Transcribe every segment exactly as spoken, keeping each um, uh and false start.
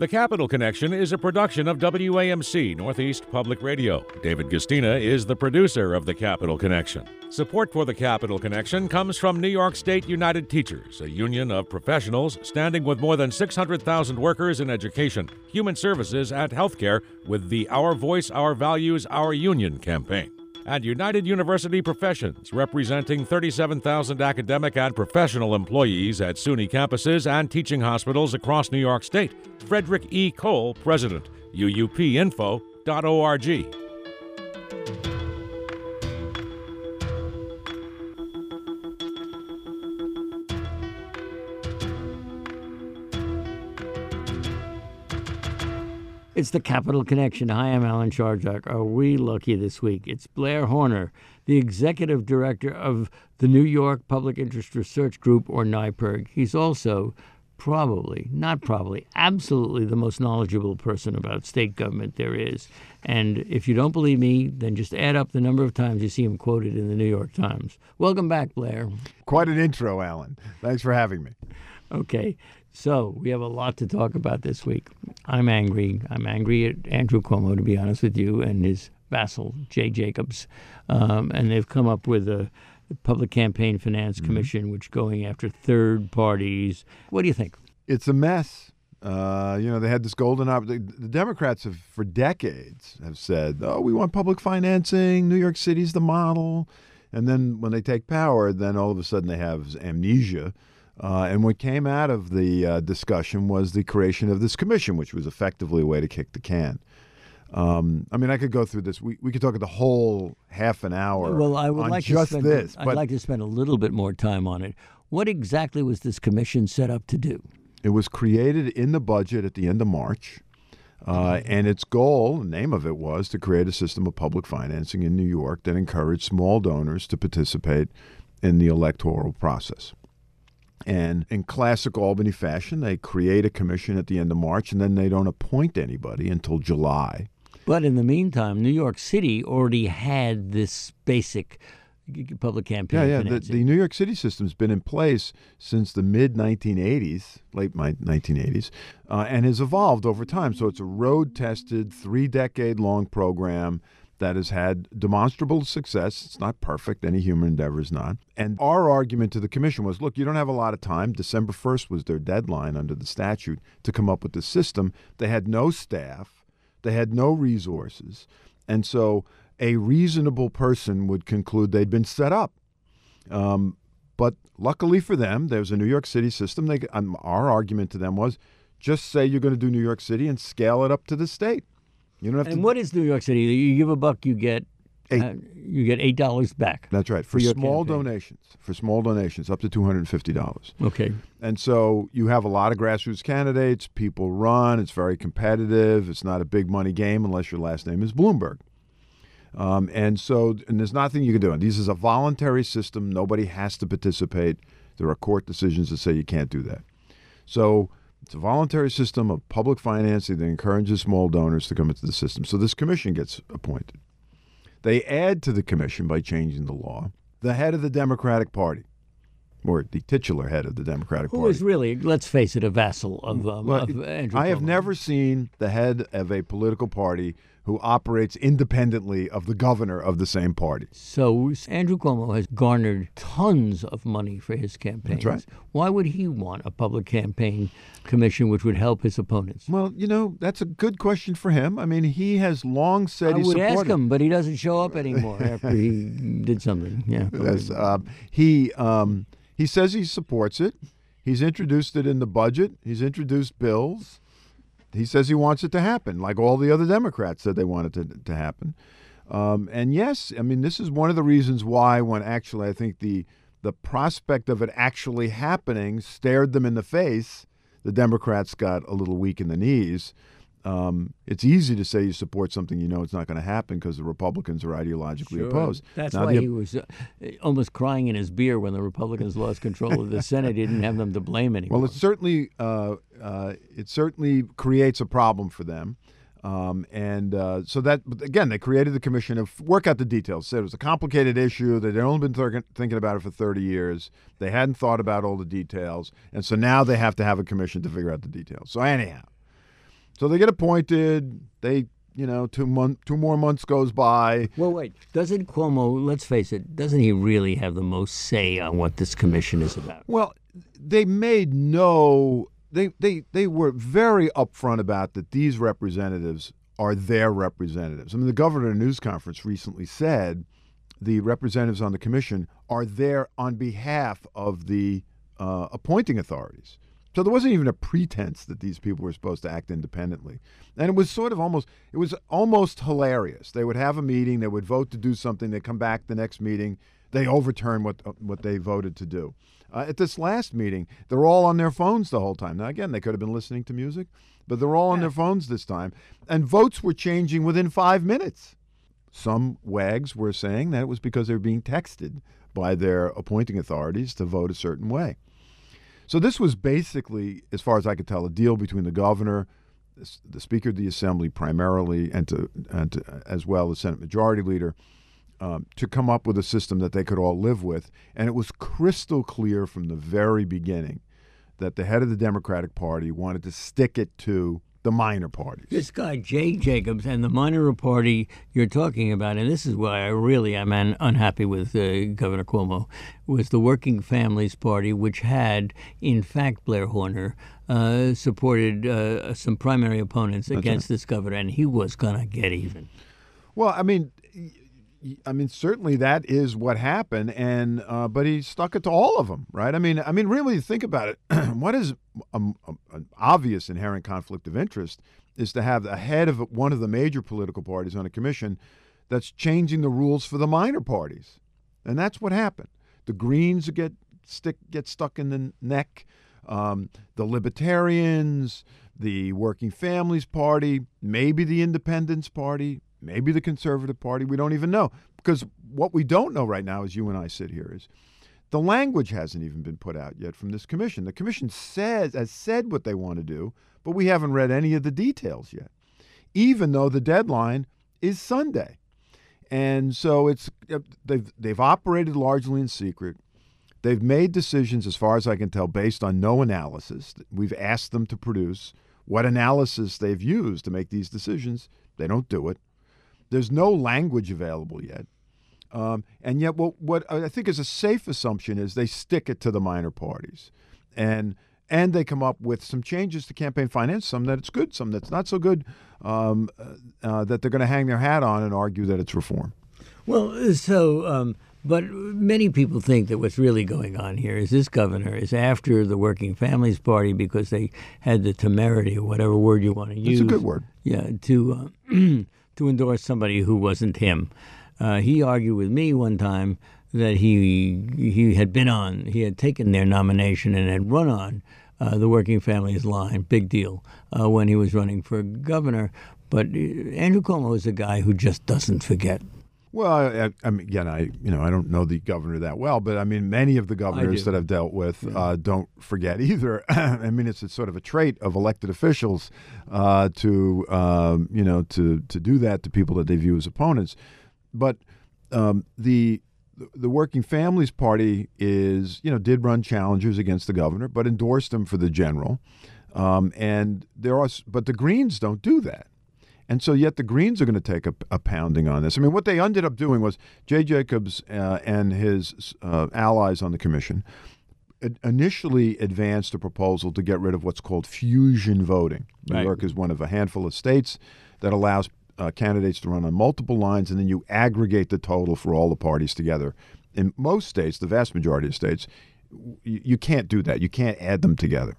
The Capital Connection is a production of W A M C Northeast Public Radio. David Gustina is the producer of The Capital Connection. Support for The Capital Connection comes from New York State United Teachers, a union of professionals standing with more than six hundred thousand workers in education, human services, and healthcare with the Our Voice, Our Values, Our Union campaign. And United University Professions, representing thirty-seven thousand academic and professional employees at SUNY campuses and teaching hospitals across New York State. Frederick E. Cole, President, U U P info dot org. It's the Capital Connection. Hi, I'm Alan Charjak. Are we lucky this week? It's Blair Horner, the executive director of the New York Public Interest Research Group, or NYPIRG. He's also probably, not probably, absolutely the most knowledgeable person about state government there is. And if you don't believe me, then just add up the number of times you see him quoted in the New York Times. Welcome back, Blair. Quite an intro, Alan. Thanks for having me. Okay. So we have a lot to talk about this week. I'm angry. I'm angry at Andrew Cuomo, to be honest with you, and his vassal, Jay Jacobs. Um, and they've come up with a Public Campaign Finance Commission, mm-hmm. which is going after third parties. What do you think? It's a mess. Uh, you know, they had this golden opportunity. The Democrats have, for decades, have said, oh, we want public financing. New York City's the model. And then when they take power, then all of a sudden they have amnesia. Uh, and what came out of the uh, discussion was the creation of this commission, which was effectively a way to kick the can. Um, I mean, I could go through this. We we could talk the whole half an hour well, I would on like just to spend, this. I'd but like to spend a little bit more time on it. What exactly was this commission set up to do? It was created in the budget at the end of March, uh, and its goal, the name of it was to create a system of public financing in New York that encouraged small donors to participate in the electoral process. And in classic Albany fashion, they create a commission at the end of March, and then they don't appoint anybody until July. But in the meantime, New York City already had this basic public campaign yeah, yeah. financing. The, the New York City system's been in place since the mid nineteen eighties, late nineteen eighties, uh, and has evolved over time. So it's a road-tested, three-decade-long program that has had demonstrable success. It's not perfect. Any human endeavor is not. And our argument to the commission was, look, you don't have a lot of time. December first was their deadline under the statute to come up with the system. They had no staff. They had no resources. And so a reasonable person would conclude they'd been set up. Um, but luckily for them, there's a New York City system. They, um, our argument to them was, just say you're going to do New York City and scale it up to the state. You don't have and to, what is New York City? You give a buck, you get eight. Uh, you get eight dollars back. That's right, for, for small campaign. donations. For small donations, up to two hundred and fifty dollars. Okay. And so you have a lot of grassroots candidates. People run. It's very competitive. It's not a big money game unless your last name is Bloomberg. Um, and so, and there's nothing you can do. And this is a voluntary system. Nobody has to participate. There are court decisions that say you can't do that. So it's a voluntary system of public financing that encourages small donors to come into the system. So this commission gets appointed. They add to the commission, by changing the law, the head of the Democratic Party, or the titular head of the Democratic Who Party. Who is really, let's face it, a vassal of, um, well, of Andrew I have Cuomo. never seen the head of a political party who operates independently of the governor of the same party. So Andrew Cuomo has garnered tons of money for his campaigns. That's right. Why would he want a public campaign commission which would help his opponents? Well, you know, that's a good question for him. I mean, he has long said I he would supported. ask him, but he doesn't show up anymore after he did something. Yeah. Yes, uh, he um, he says he supports it. He's introduced it in the budget. He's introduced bills. He says he wants it to happen, like all the other Democrats said they wanted it to, to happen. Um, and yes, I mean, this is one of the reasons why, when actually I think the the prospect of it actually happening stared them in the face, the Democrats got a little weak in the knees. Um, it's easy to say you support something you know it's not going to happen because the Republicans are ideologically Sure. opposed. That's now why the, he was uh, almost crying in his beer when the Republicans lost control of the Senate. He didn't have them to blame anymore. Well, it certainly uh, uh, it certainly creates a problem for them. Um, and uh, so that, again, they created the commission to work out the details. Said it was a complicated issue. They'd only been th- thinking about it for thirty years. They hadn't thought about all the details. And so now they have to have a commission to figure out the details. So anyhow, So they get appointed. They, you know, two month, two more months goes by. Well, wait. Doesn't Cuomo, let's face it, doesn't he really have the most say on what this commission is about? Well, they made no, they, they, they were very upfront about that these representatives are their representatives. I mean, the governor at a news conference recently said the representatives on the commission are there on behalf of the uh, appointing authorities. So there wasn't even a pretense that these people were supposed to act independently. And it was sort of almost, it was almost hilarious. They would have a meeting, they would vote to do something, they come back the next meeting, they overturn what what they voted to do. Uh, at this last meeting, they're all on their phones the whole time. Now, again, they could have been listening to music, but they're all on their phones this time. And votes were changing within five minutes. Some wags were saying that it was because they were being texted by their appointing authorities to vote a certain way. So this was basically, as far as I could tell, a deal between the governor, the Speaker of the Assembly primarily, and, to, and to, as well as Senate Majority Leader, um, to come up with a system that they could all live with. And it was crystal clear from the very beginning that the head of the Democratic Party wanted to stick it to the minor parties. This guy, Jay Jacobs, and the minor party you're talking about, and this is why I really am un- unhappy with uh, Governor Cuomo, was the Working Families Party, which had, in fact, Blair Horner uh, supported uh, some primary opponents That's against right. this governor, and he was going to get even. Well, I mean, I mean, certainly that is what happened, and uh, but he stuck it to all of them, right? I mean, I mean, really think about it. What is a, a, an obvious inherent conflict of interest is to have the head of one of the major political parties on a commission that's changing the rules for the minor parties, and that's what happened. The Greens get stick get stuck in the neck. Um, the Libertarians, the Working Families Party, maybe the Independence Party. Maybe the Conservative Party, we don't even know. Because what we don't know right now, as you and I sit here, is the language hasn't even been put out yet from this commission. The commission says has said what they want to do, but we haven't read any of the details yet, even though the deadline is Sunday. And so it's they've they've operated largely in secret. They've made decisions, as far as I can tell, based on no analysis. We've asked them to produce what analysis they've used to make these decisions. They don't do it. There's no language available yet. Um, and yet what, what I think is a safe assumption is they stick it to the minor parties. And and they come up with some changes to campaign finance, some that it's good, some that's not so good, um, uh, that they're going to hang their hat on and argue that it's reform. Well, so, um, but many people think that what's really going on here is this governor is after the Working Families Party because they had the temerity, or whatever word you want to use. It's a good word. Yeah, to uh, to endorse somebody who wasn't him. Uh, he argued with me one time that he he had been on, he had taken their nomination and had run on uh, the Working Families line, big deal, uh, when he was running for governor. But Andrew Cuomo is a guy who just doesn't forget. Well, I, I mean, again, I you know I don't know the governor that well, but I mean, many of the governors that I've dealt with yeah. uh, don't forget either. I mean, it's a sort of a trait of elected officials uh, to um, you know to to do that to people that they view as opponents. But um, the the Working Families Party is you know did run challengers against the governor, but endorsed him for the general. Um, and there are, but the Greens don't do that. And so yet the Greens are going to take a, a pounding on this. I mean, what they ended up doing was Jay Jacobs uh, and his uh, allies on the commission initially advanced a proposal to get rid of what's called fusion voting. New Right. York is one of a handful of states that allows uh, candidates to run on multiple lines, and then you aggregate the total for all the parties together. In most states, the vast majority of states, you, you can't do that. You can't add them together.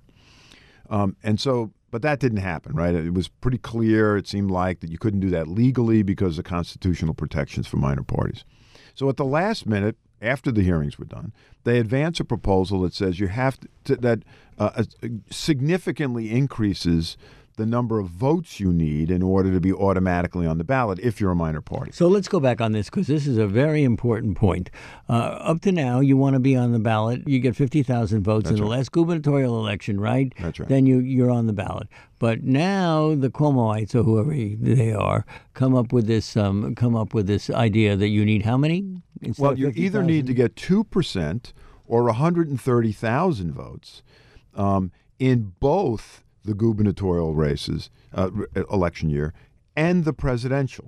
Um, and so... But that didn't happen, right? It was pretty clear, it seemed like, that you couldn't do that legally because of constitutional protections for minor parties. So at the last minute, after the hearings were done, they advance a proposal that says you have to, to that uh, significantly increases the number of votes you need in order to be automatically on the ballot if you're a minor party. So let's go back on this because this is a very important point. Uh, up to now, you want to be on the ballot. You get fifty thousand votes That's in the right. last gubernatorial election, right? That's right. Then you, you're on the ballot. But now the Cuomoites, or whoever they are, come up with this um, come up with this idea that you need how many? Instead Well, of you fifty either thousand? need to get two percent or one hundred thirty thousand votes um, in both the gubernatorial races, uh, election year, and the presidential.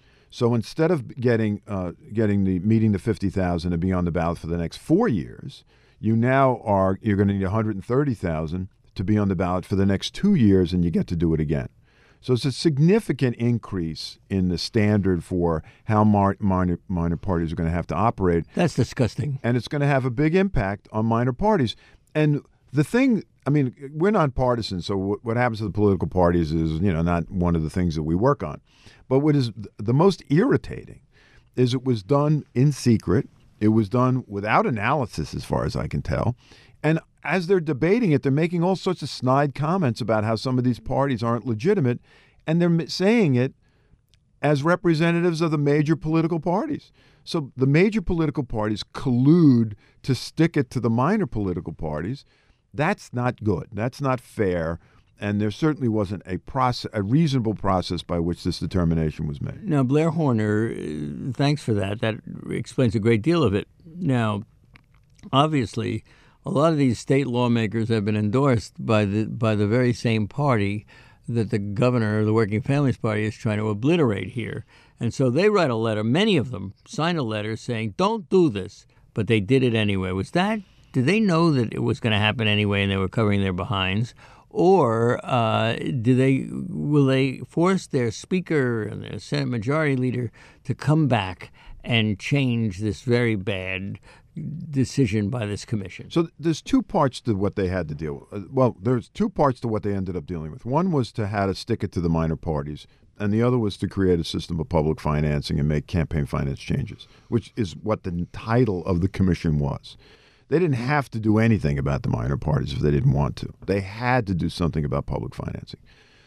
So instead of getting uh, getting the meeting the fifty thousand and being on the ballot for the next four years, you now are you're going to need one hundred thirty thousand to be on the ballot for the next two years, and you get to do it again. So it's a significant increase in the standard for how mar- minor minor parties are going to have to operate. That's disgusting. And it's going to have a big impact on minor parties. And the thing, I mean, we're nonpartisan, so w- what happens to the political parties is, you know, not one of the things that we work on. But what is the most irritating is it was done in secret. It was done without analysis, as far as I can tell. And as they're debating it, they're making all sorts of snide comments about how some of these parties aren't legitimate, and they're saying it as representatives of the major political parties. So the major political parties collude to stick it to the minor political parties. That's not good. That's not fair. And there certainly wasn't a process, a reasonable process by which this determination was made. Now, Blair Horner, uh, thanks for that. That explains a great deal of it. Now, obviously, a lot of these state lawmakers have been endorsed by the by the very same party that the governor of the Working Families Party is trying to obliterate here. And so they write a letter, many of them sign a letter saying, don't do this, but they did it anyway. Was that, did they know that it was going to happen anyway and they were covering their behinds? Or uh, do they will they force their speaker and their Senate Majority Leader to come back and change this very bad decision by this commission? So there's two parts to what they had to deal with. Well, there's two parts to what they ended up dealing with. One was to how to stick it to the minor parties, and the other was to create a system of public financing and make campaign finance changes, which is what the title of the commission was. They didn't have to do anything about the minor parties if they didn't want to. They had to do something about public financing.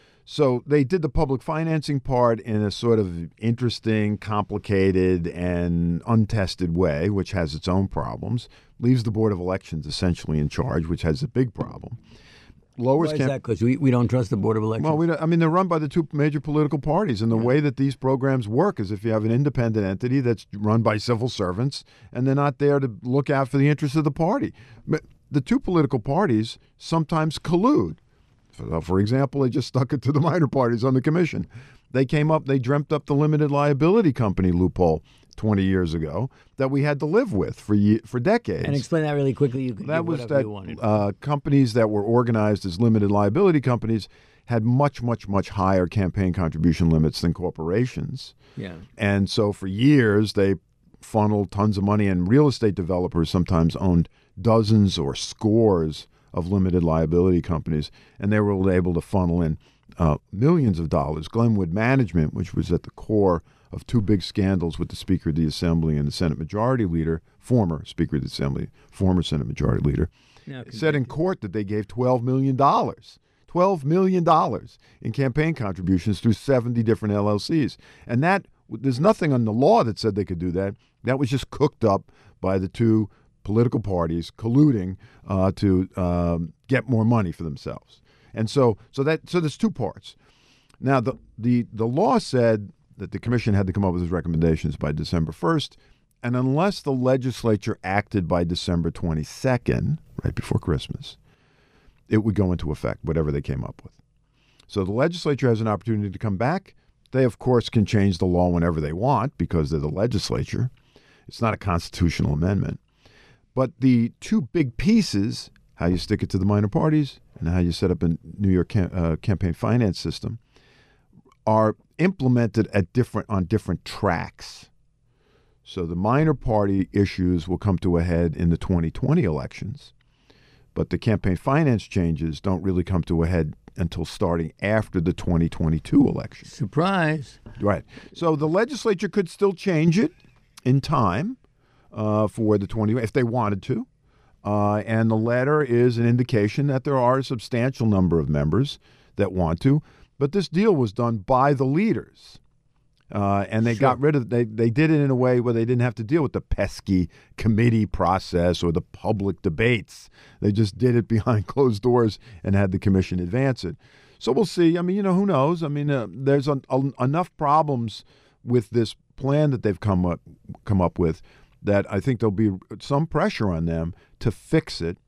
So they did the public financing part in a sort of interesting, complicated, and untested way, which has its own problems. Leaves the Board of Elections essentially in charge, which has a big problem. Lowers Why is camp- that? Because we, we don't trust the Board of Elections? Well, we don't, I mean, they're run by the two major political parties, and the yeah. way that these programs work is if you have an independent entity that's run by civil servants, and they're not there to look out for the interests of the party. But the two political parties sometimes collude. For, for example, they just stuck it to the minor parties on the commission. They came up, they dreamt up the limited liability company loophole twenty years ago that we had to live with for ye- for decades. And explain that really quickly. You can that was that that uh, companies that were organized as limited liability companies had much, much, much higher campaign contribution limits than corporations. Yeah. And so for years, they funneled tons of money, and real estate developers sometimes owned dozens or scores of limited liability companies, and they were able to funnel in uh, millions of dollars. Glenwood Management, which was at the core of two big scandals with the Speaker of the Assembly and the Senate Majority Leader, former Speaker of the Assembly, former Senate Majority Leader, yeah, said in court that they gave twelve million dollars. twelve million dollars in campaign contributions through seventy different L L Cs. And that, there's nothing on the law that said they could do that. That was just cooked up by the two political parties colluding uh, to um, get more money for themselves. And so so that so there's two parts. Now, the, the, the law said that the commission had to come up with its recommendations by December first, and unless the legislature acted by December twenty-second, right before Christmas, it would go into effect, whatever they came up with. So the legislature has an opportunity to come back. They, of course, can change the law whenever they want because they're the legislature. It's not a constitutional amendment. But the two big pieces, how you stick it to the minor parties and how you set up a New York cam- uh, campaign finance system, are implemented at different on different tracks. So the minor party issues will come to a head in the twenty twenty elections, but the campaign finance changes don't really come to a head until starting after the twenty twenty-two election. Surprise. Right. So the legislature could still change it in time uh, for the twenty if they wanted to. Uh, and the letter is an indication that there are a substantial number of members that want to. But this deal was done by the leaders. Uh, and they sure. got rid of they they did it in a way where they didn't have to deal with the pesky committee process or the public debates. They just did it behind closed doors and had the commission advance it. So we'll see. I mean, you know, who knows? I mean, uh, there's a, a, enough problems with this plan that they've come up come up with that I think there'll be some pressure on them to fix it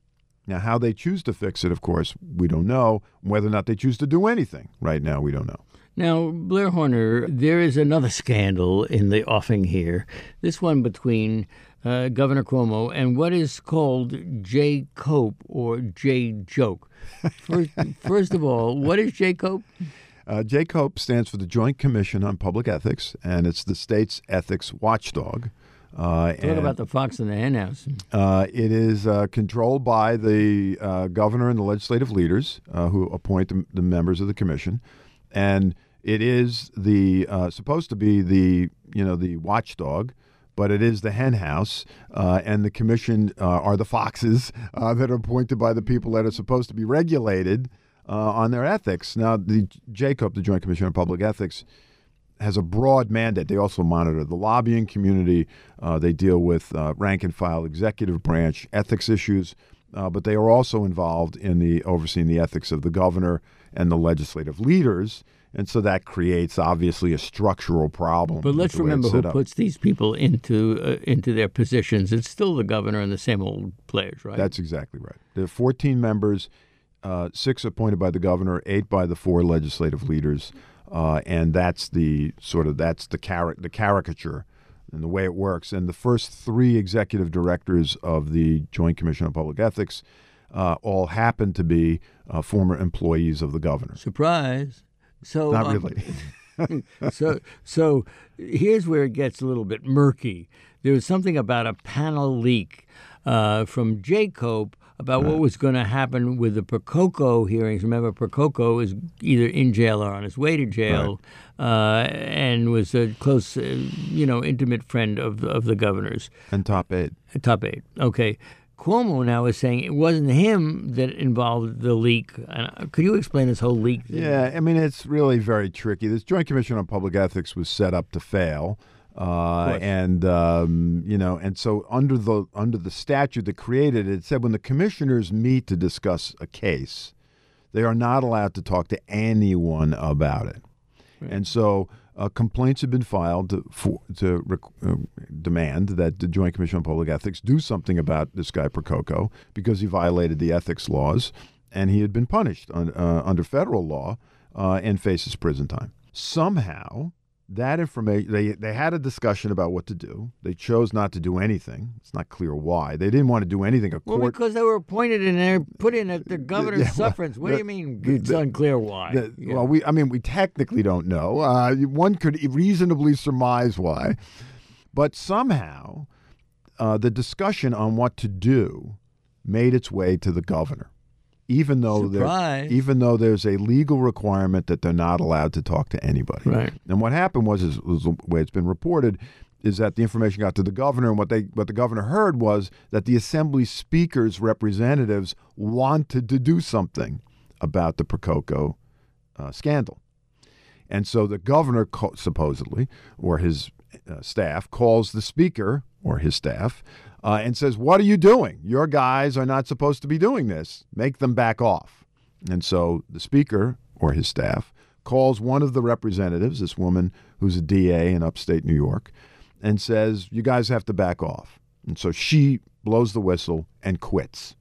Now, how they choose to fix it, of course, we don't know. Whether or not they choose to do anything right now, we don't know. Now, Blair Horner, there is another scandal in the offing here. This one between uh, Governor Cuomo and what is called Jay Cope or Jay Joke. First, first of all, what is Jay Cope? Uh, Jay Cope stands for the Joint Commission on Public Ethics, and it's the state's ethics watchdog. Uh, Talk and, about the fox in the henhouse. Uh, it is uh, controlled by the uh, governor and the legislative leaders uh, who appoint the, the members of the commission, and it is the uh, supposed to be the you know the watchdog, but it is the henhouse, uh, and the commission uh, are the foxes uh, that are appointed by the people that are supposed to be regulated uh, on their ethics. Now, the J COPE, the Joint Commission on Public Ethics, has a broad mandate. They also monitor the lobbying community. Uh, they deal with uh, rank and file executive branch ethics issues, uh, but they are also involved in the overseeing the ethics of the governor and the legislative leaders. And so that creates, obviously, a structural problem. But let's remember who puts these people into uh, into their positions. It's still the governor and the same old players, right? That's exactly right. There are fourteen members, uh, six appointed by the governor, eight by the four legislative leaders. Uh, and that's the sort of that's the cari- the caricature and the way it works. And the first three executive directors of the Joint Commission on Public Ethics uh, all happen to be uh, former employees of the governor. Surprise. So Not um, really. so so here's where it gets a little bit murky. There was something about a panel leak uh, from Jay Cope about right. what was going to happen with the Percoco hearings. Remember, Percoco is either in jail or on his way to jail, right. uh, and was a close, uh, you know, intimate friend of the, of the governor's. And top aide. Top aide. Okay. Cuomo now is saying it wasn't him that involved the leak. Uh, could you explain this whole leak thing? Yeah, I mean, it's really very tricky. This Joint Commission on Public Ethics was set up to fail. Uh, and um, you know, and so under the under the statute that created it, it said when the commissioners meet to discuss a case, they are not allowed to talk to anyone about it. Right. And so uh, complaints have been filed to, for, to rec- uh, demand that the Joint Commission on Public Ethics do something about this guy Percoco because he violated the ethics laws, and he had been punished on, uh, under federal law uh, and faces prison time. Somehow, that information, they they had a discussion about what to do. They chose not to do anything. It's not clear why. They didn't want to do anything. A court, well, because they were appointed and they're put in at the governor's yeah, well, sufferance. What the, do you mean it's the, unclear why? The, yeah. Well, we I mean, we technically don't know. Uh, one could reasonably surmise why. But somehow, uh, the discussion on what to do made its way to the governor. Even though there, even though there's a legal requirement that they're not allowed to talk to anybody. Right. And what happened was, is, was the way it's been reported, is that the information got to the governor, and what they what the governor heard was that the Assembly Speaker's representatives wanted to do something about the Percoco uh, scandal. And so the governor, co- supposedly, or his uh, staff, calls the Speaker, or his staff, Uh, and says, what are you doing? Your guys are not supposed to be doing this. Make them back off. And so the Speaker, or his staff, calls one of the representatives, this woman who's a D A in upstate New York, and says, you guys have to back off. And so she blows the whistle and quits.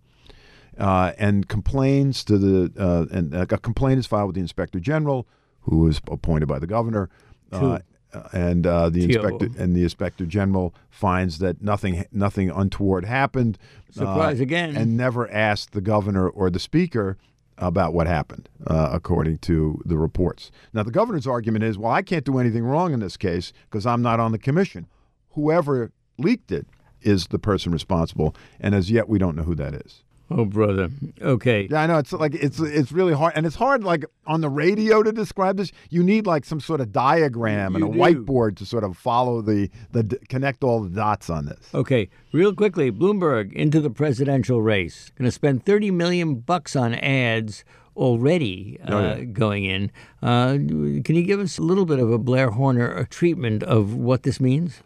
Uh, and complains to the, uh, and a complaint is filed with the Inspector General, who was appointed by the governor. Uh, And uh, the inspector and the inspector general finds that nothing nothing untoward happened. Surprise uh, again, and never asked the governor or the speaker about what happened, uh, according to the reports. Now, the governor's argument is, well, I can't do anything wrong in this case because I'm not on the commission. Whoever leaked it is the person responsible, and as yet we don't know who that is. Oh, brother. Okay. Yeah, I know. It's like it's it's really hard, and it's hard. Like on the radio to describe this, you need like some sort of diagram you and a do. whiteboard to sort of follow the the connect all the dots on this. Okay, real quickly, Bloomberg into the presidential race. Going to spend thirty million bucks on ads already uh, oh, yeah. going in. Uh, can you give us a little bit of a Blair Horner treatment of what this means?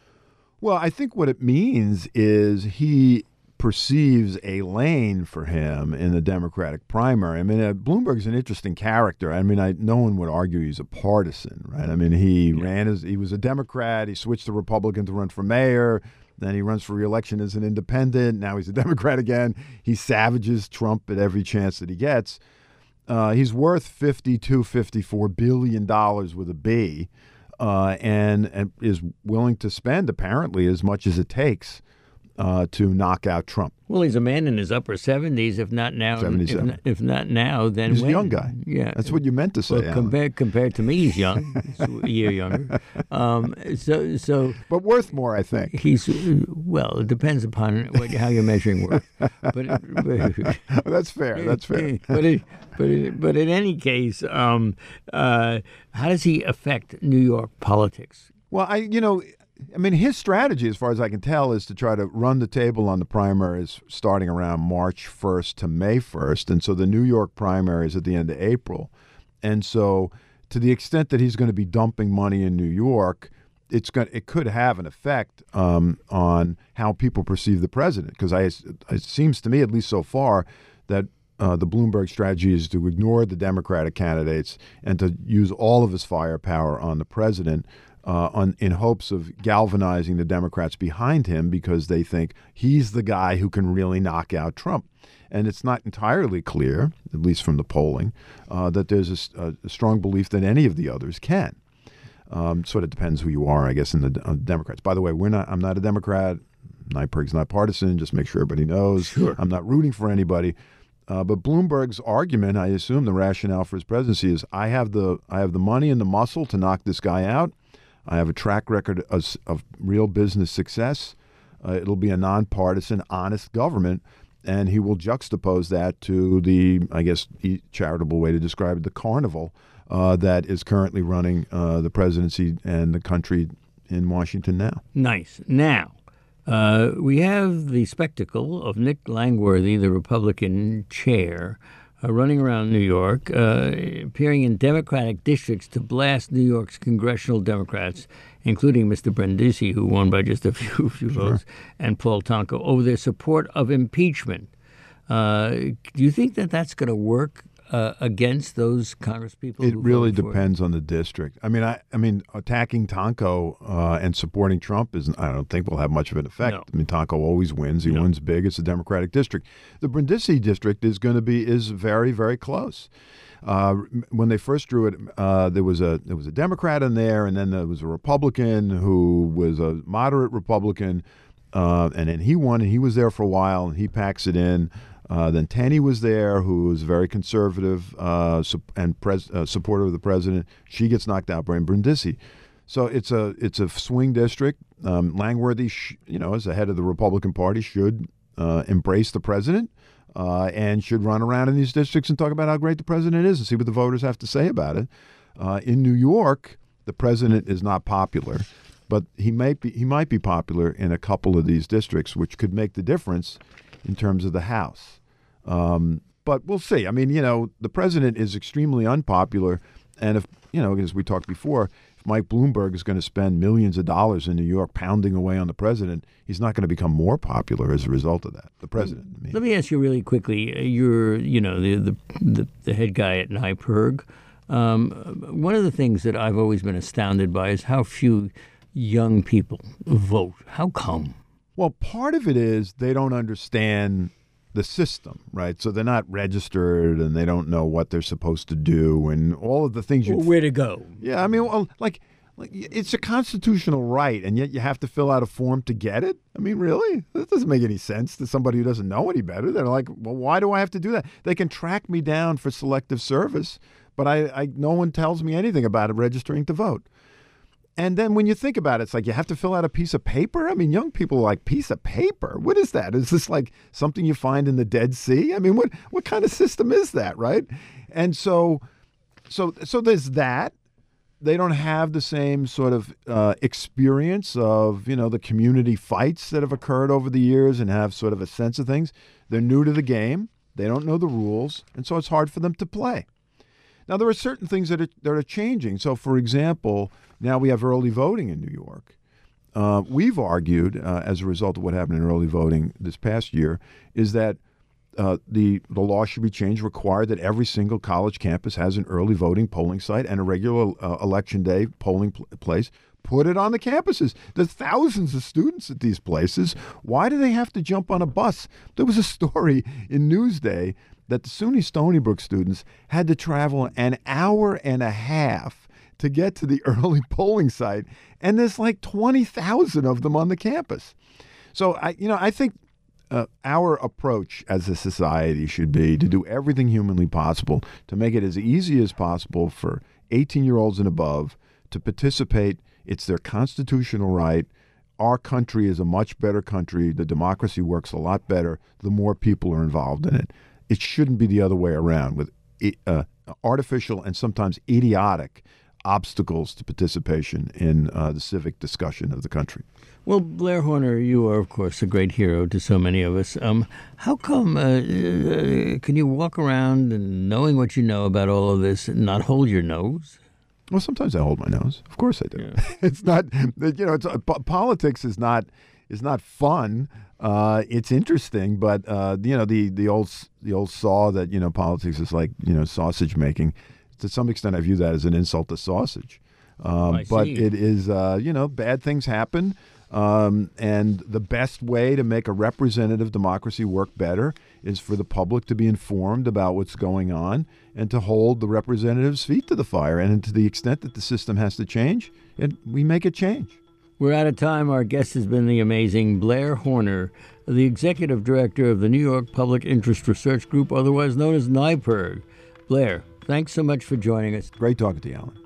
Well, I think what it means is he perceives a lane for him in the Democratic primary. I mean, uh, Bloomberg's an interesting character. I mean, I, no one would argue he's a partisan, right? I mean, he yeah. ran as he was a Democrat. He switched to Republican to run for mayor. Then he runs for re-election as an independent. Now he's a Democrat again. He savages Trump at every chance that he gets. Uh, he's worth fifty-two, fifty-four billion dollars with a B, uh, and, and is willing to spend apparently as much as it takes uh, to knock out Trump. Well, he's a man in his upper seventies, if not now. seventy-seven. If not, if not now, then He's when? a young guy. Yeah, That's what you meant to say. Well, Alan. compared compared to me, he's young. He's a year younger. Um, so so But worth more, I think. he's well. It depends upon what, how you're measuring worth. But, but That's fair. That's fair. but it, but it, but in any case, um, uh, how does he affect New York politics? Well, I, you know, I mean, his strategy, as far as I can tell, is to try to run the table on the primaries starting around March first to May first. And so the New York primary is at the end of April. And so to the extent that he's going to be dumping money in New York, it's going it could have an effect um, on how people perceive the president. Because I, it seems to me, at least so far, that uh, the Bloomberg strategy is to ignore the Democratic candidates and to use all of his firepower on the president. Uh, on, in hopes of galvanizing the Democrats behind him because they think he's the guy who can really knock out Trump. And it's not entirely clear, at least from the polling, uh, that there's a, a strong belief that any of the others can. Um, sort of depends who you are, I guess, in the uh, Democrats. By the way, we're not. I'm not a Democrat. Nyperg's not partisan. Just make sure everybody knows. Sure. I'm not rooting for anybody. Uh, but Bloomberg's argument, I assume, the rationale for his presidency is I have the I have the money and the muscle to knock this guy out. I have a track record of, of real business success. Uh, it'll be a nonpartisan, honest government, and he will juxtapose that to the, I guess, charitable way to describe it, the carnival uh, that is currently running uh, the presidency and the country in Washington now. Nice. Now, uh, we have the spectacle of Nick Langworthy, the Republican chair, Uh, running around New York, uh, appearing in Democratic districts to blast New York's congressional Democrats, including Mister Brindisi, who won by just a few, few Sure. votes, and Paul Tonko, over their support of impeachment. Uh, do you think that that's going to work uh, against those congresspeople? It who really voted for it? depends on the district. I mean, I, I mean, attacking Tonko uh, and supporting Trump is, I don't think will have much of an effect. No. I mean, Tonko always wins. He No. wins big. It's a Democratic district. The Brindisi district is going to be is very, very close. Uh, when they first drew it, uh, there was a there was a Democrat in there, and then there was a Republican who was a moderate Republican, uh, and then he won, and he was there for a while, and he packs it in. Uh, then Tenney was there, who was very conservative uh, su- and pres- uh, supporter of the president. She gets knocked out by Brindisi. So it's a it's a swing district. Um, Langworthy, sh- you know, as the head of the Republican Party, should uh, embrace the president uh, and should run around in these districts and talk about how great the president is and see what the voters have to say about it. Uh, in New York, the president is not popular, but he might be he might be popular in a couple of these districts, which could make the difference in terms of the House. Um, but we'll see. I mean, you know, the president is extremely unpopular. And if, you know, as we talked before, if Mike Bloomberg is going to spend millions of dollars in New York pounding away on the president, he's not going to become more popular as a result of that. The president. I mean. Let me ask you really quickly. You're, you know, the the, the, the head guy at Nyperg. Um, one of the things that I've always been astounded by is how few young people vote. How come? Well, part of it is they don't understand the system, right? So they're not registered and they don't know what they're supposed to do and all of the things you. Well, where to go? Yeah, I mean, well, like, like, it's a constitutional right, and yet you have to fill out a form to get it? I mean, really? That doesn't make any sense to somebody who doesn't know any better. They're like, well, why do I have to do that? They can track me down for selective service, but I, I no one tells me anything about it registering to vote. And then when you think about it, it's like you have to fill out a piece of paper. I mean, young people are like, piece of paper? What is that? Is this like something you find in the Dead Sea? I mean, what what kind of system is that, right? And so, so, so there's that. They don't have the same sort of uh, experience of, you know, the community fights that have occurred over the years and have sort of a sense of things. They're new to the game. They don't know the rules. And so it's hard for them to play. Now, there are certain things that are, that are changing. So, for example, now we have early voting in New York. Uh, we've argued, uh, as a result of what happened in early voting this past year, is that uh, the the law should be changed, required that every single college campus has an early voting polling site and a regular uh, election day polling pl- place. put it on the campuses. There's thousands of students at these places. Why do they have to jump on a bus? There was a story in Newsday that the SUNY Stony Brook students had to travel an hour and a half to get to the early polling site, and there's like twenty thousand of them on the campus. So, I, you know, I think uh, our approach as a society should be to do everything humanly possible to make it as easy as possible for eighteen-year-olds and above to participate. It's their constitutional right. Our country is a much better country. The democracy works a lot better the more people are involved in it. It shouldn't be the other way around with uh, artificial and sometimes idiotic obstacles to participation in uh, the civic discussion of the country. Well, Blair Horner, you are, of course, a great hero to so many of us. Um, how come, uh, uh, can you walk around and knowing what you know about all of this and not hold your nose? Well, sometimes I hold my nose. Of course I do. Yeah. It's not, you know, it's, uh, po- politics is not is not fun. Uh, it's interesting, but uh, you know, the the old the old saw that you know politics is like you know sausage making. To some extent, I view that as an insult to sausage. Um, but it is, uh, you know, bad things happen. Um, and the best way to make a representative democracy work better is for the public to be informed about what's going on and to hold the representatives' feet to the fire. And to the extent that the system has to change, it, we make it change. We're out of time. Our guest has been the amazing Blair Horner, the executive director of the New York Public Interest Research Group, otherwise known as NYPIRG. Blair, thanks so much for joining us. Great talking to you, Alan.